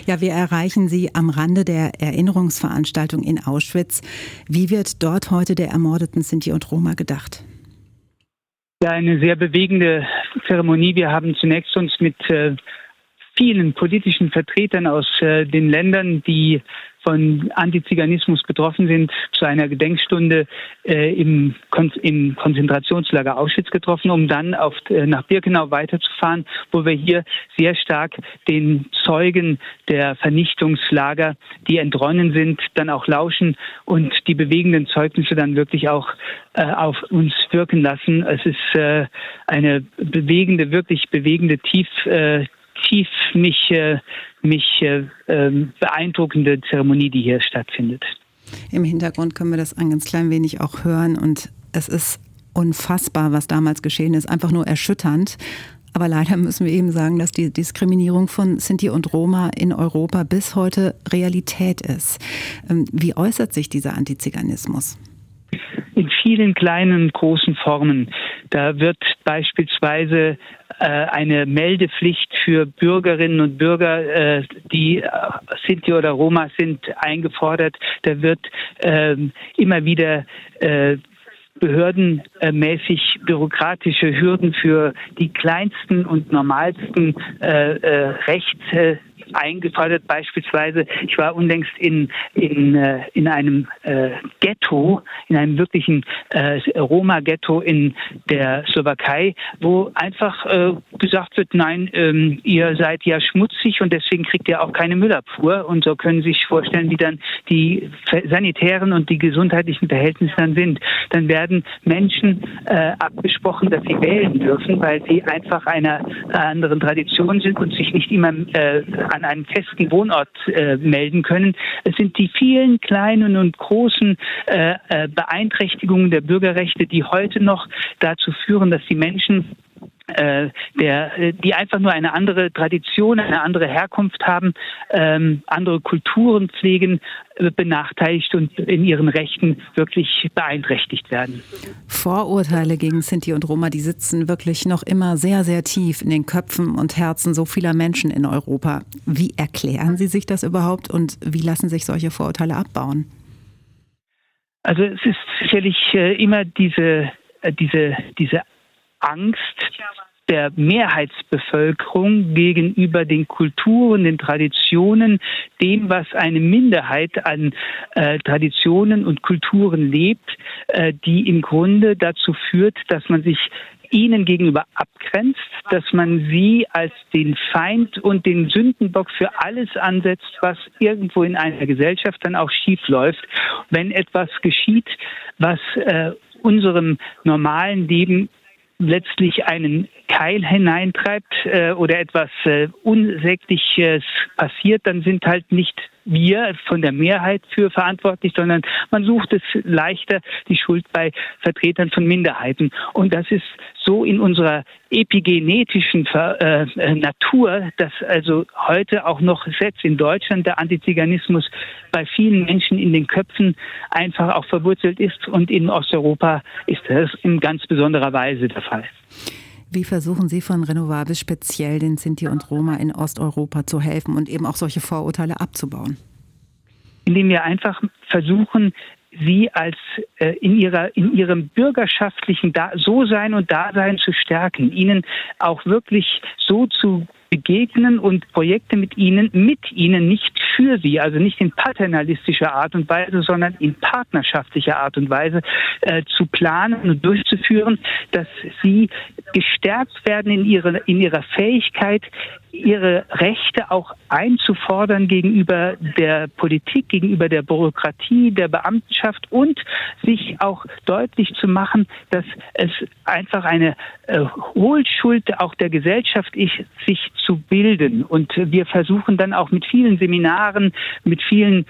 Ja, wir erreichen Sie am Rande der Erinnerungsveranstaltung in Auschwitz. Wie wird dort heute der ermordeten Sinti und Roma gedacht? Ja, eine sehr bewegende Zeremonie. Wir haben zunächst uns mit vielen politischen Vertretern aus den Ländern, die von Antiziganismus betroffen sind, zu einer Gedenkstunde im Konzentrationslager Auschwitz getroffen, um dann nach Birkenau weiterzufahren, wo wir hier sehr stark den Zeugen der Vernichtungslager, die entronnen sind, dann auch lauschen und die bewegenden Zeugnisse dann wirklich auch auf uns wirken lassen. Es ist eine wirklich bewegende, tief mich beeindruckende Zeremonie, die hier stattfindet. Im Hintergrund können wir das ein ganz klein wenig auch hören und es ist unfassbar, was damals geschehen ist, einfach nur erschütternd. Aber leider müssen wir eben sagen, dass die Diskriminierung von Sinti und Roma in Europa bis heute Realität ist. Wie äußert sich dieser Antiziganismus? In vielen kleinen und großen Formen. Da wird beispielsweise eine Meldepflicht für Bürgerinnen und Bürger, die Sinti oder Roma sind, eingefordert. Da wird immer wieder behördenmäßig bürokratische Hürden für die kleinsten und normalsten Rechte eingefordert. Beispielsweise, ich war unlängst in einem Ghetto, in einem wirklichen Roma-Ghetto in der Slowakei, wo einfach gesagt wird, nein, ihr seid ja schmutzig und deswegen kriegt ihr auch keine Müllabfuhr. Und so können Sie sich vorstellen, wie dann die sanitären und die gesundheitlichen Verhältnisse dann sind. Dann werden Menschen abgesprochen, dass sie wählen dürfen, weil sie einfach einer anderen Tradition sind und sich nicht immer an einem festen Wohnort melden können. Es sind die vielen kleinen und großen Beeinträchtigungen der Bürgerrechte, die heute noch dazu führen, dass die Menschen die einfach nur eine andere Tradition, eine andere Herkunft haben, andere Kulturen pflegen, benachteiligt und in ihren Rechten wirklich beeinträchtigt werden. Vorurteile gegen Sinti und Roma, die sitzen wirklich noch immer sehr, sehr tief in den Köpfen und Herzen so vieler Menschen in Europa. Wie erklären Sie sich das überhaupt und wie lassen sich solche Vorurteile abbauen? Also es ist sicherlich immer diese Angst der Mehrheitsbevölkerung gegenüber den Kulturen, den Traditionen, dem, was eine Minderheit an Traditionen und Kulturen lebt, die im Grunde dazu führt, dass man sich ihnen gegenüber abgrenzt, dass man sie als den Feind und den Sündenbock für alles ansetzt, was irgendwo in einer Gesellschaft dann auch schief läuft. Wenn etwas geschieht, was unserem normalen Leben letztlich einen Keil hineintreibt oder etwas Unsägliches passiert, dann sind halt nicht wir von der Mehrheit für verantwortlich, sondern man sucht es leichter, die Schuld bei Vertretern von Minderheiten. Und das ist so in unserer epigenetischen Natur, dass also heute auch noch selbst in Deutschland der Antiziganismus bei vielen Menschen in den Köpfen einfach auch verwurzelt ist. Und in Osteuropa ist das in ganz besonderer Weise der Fall. Wie versuchen Sie von Renovabis speziell den Sinti und Roma in Osteuropa zu helfen und eben auch solche Vorurteile abzubauen? Indem wir einfach versuchen, sie als in ihrem bürgerschaftlichen So-Sein und Dasein zu stärken, ihnen auch wirklich so zu begegnen und Projekte mit ihnen, nicht für sie, also nicht in paternalistischer Art und Weise, sondern in partnerschaftlicher Art und Weise zu planen und durchzuführen, dass sie gestärkt werden in ihrer Fähigkeit, ihre Rechte auch einzufordern gegenüber der Politik, gegenüber der Bürokratie, der Beamtenschaft und sich auch deutlich zu machen, dass es einfach eine Hohlschuld auch der Gesellschaft ist, sich zu bilden. Und wir versuchen dann auch mit vielen Seminaren, mit vielen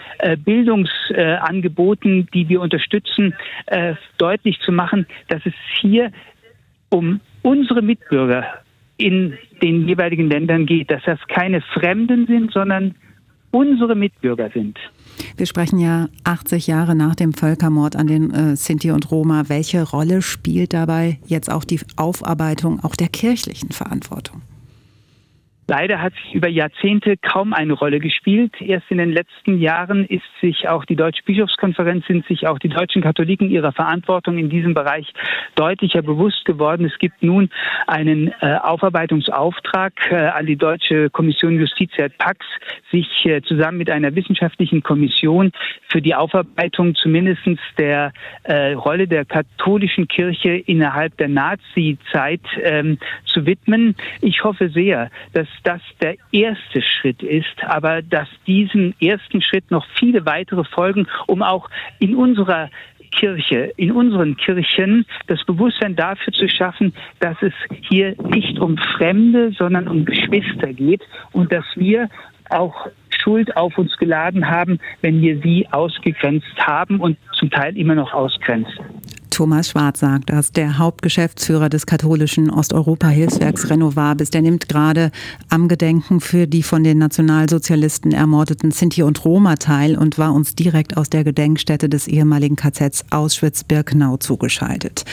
Bildungsangeboten, die wir unterstützen, deutlich zu machen, dass es hier um unsere Mitbürger in den jeweiligen Ländern geht, dass das keine Fremden sind, sondern unsere Mitbürger sind. Wir sprechen ja 80 Jahre nach dem Völkermord an den Sinti und Roma. Welche Rolle spielt dabei jetzt auch die Aufarbeitung auch der kirchlichen Verantwortung? Leider hat sich über Jahrzehnte kaum eine Rolle gespielt. Erst in den letzten Jahren sind sich auch die deutschen Katholiken ihrer Verantwortung in diesem Bereich deutlicher bewusst geworden. Es gibt nun einen Aufarbeitungsauftrag an die Deutsche Kommission Justitia et Pax, sich zusammen mit einer wissenschaftlichen Kommission für die Aufarbeitung zumindest der Rolle der katholischen Kirche innerhalb der Nazi-Zeit zu widmen. Ich hoffe sehr, dass das der erste Schritt ist, aber dass diesem ersten Schritt noch viele weitere folgen, um auch in unserer Kirche, in unseren Kirchen das Bewusstsein dafür zu schaffen, dass es hier nicht um Fremde, sondern um Geschwister geht und dass wir auch Schuld auf uns geladen haben, wenn wir sie ausgegrenzt haben und zum Teil immer noch ausgrenzen. Thomas Schwarz sagt das, der Hauptgeschäftsführer des katholischen Osteuropa-Hilfswerks Renovabis. Der nimmt gerade am Gedenken für die von den Nationalsozialisten ermordeten Sinti und Roma teil und war uns direkt aus der Gedenkstätte des ehemaligen KZs Auschwitz-Birkenau zugeschaltet.